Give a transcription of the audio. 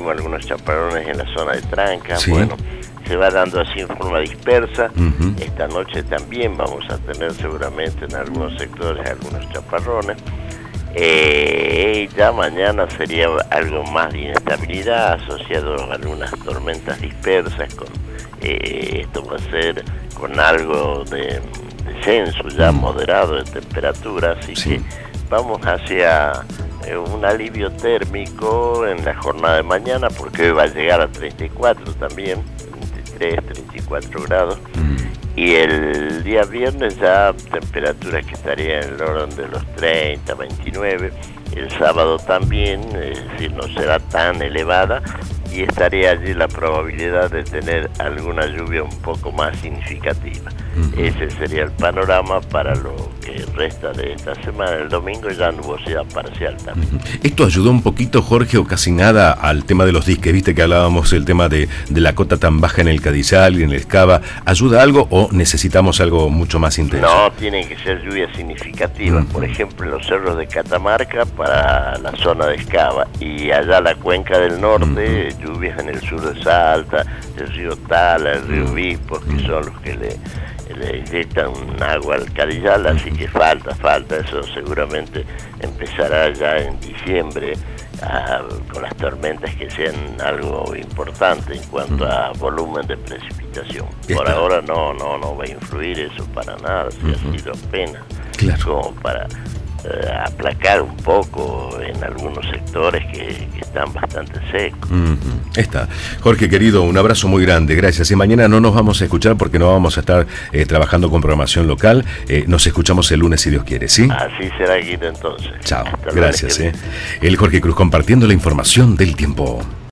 tenemos algunos chaparrones en la zona de Tranca. Sí. Bueno, se va dando así en forma dispersa. Uh-huh. Esta noche también vamos a tener seguramente en algunos sectores algunos chaparrones. Ya mañana sería algo más de inestabilidad asociado a algunas tormentas dispersas. Esto va a ser con algo de descenso ya moderado de temperatura, así que vamos hacia un alivio térmico en la jornada de mañana, porque hoy va a llegar a 34 también, 33, 34 grados. Y el día viernes ya temperaturas que estarían en el orden de los 30, 29. El sábado también, es decir, no será tan elevada y estaría allí la probabilidad de tener alguna lluvia un poco más significativa. Ese sería el panorama para lo que resta de esta semana. El domingo ya nubosidad parcial también. ¿Esto ayudó un poquito, Jorge, o casi nada al tema de los diques? Viste que hablábamos el tema de la cota tan baja en el Cadizal y en el Escava. ¿Ayuda algo o necesitamos algo mucho más intenso? No, tienen que ser lluvias significativas. Por ejemplo, en los cerros de Catamarca para la zona de Escava, y allá la cuenca del norte, lluvias en el sur de Salta, el río Tala, el río Bispo, que son los que le inyectan agua al Cadillal, así que falta, eso seguramente empezará ya en diciembre, con las tormentas que sean algo importante en cuanto a volumen de precipitación. Por ahora no va a influir eso para nada, si ha sido apenas, como para aplacar un poco en algunos sectores que están bastante secos. Está. Jorge, querido, un abrazo muy grande, gracias. Y mañana no nos vamos a escuchar porque no vamos a estar trabajando con programación local. Nos escuchamos el lunes si Dios quiere, ¿sí? Así será, Guido, entonces. Chao, gracias. El Jorge Cruz compartiendo la información del tiempo.